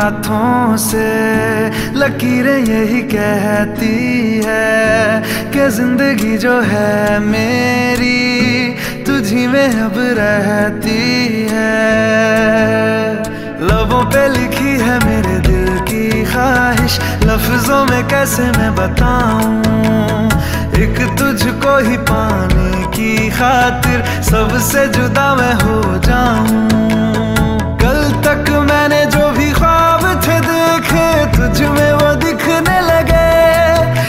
हाथों से लकीरें यही कहती है कि जिंदगी जो है मेरी तुझी में अब रहती है। लबों पे लिखी है मेरे दिल की ख्वाहिश, लफ्जों में कैसे मैं बताऊं, एक तुझको ही पाने की खातिर सबसे जुदा मैं हो जाऊं।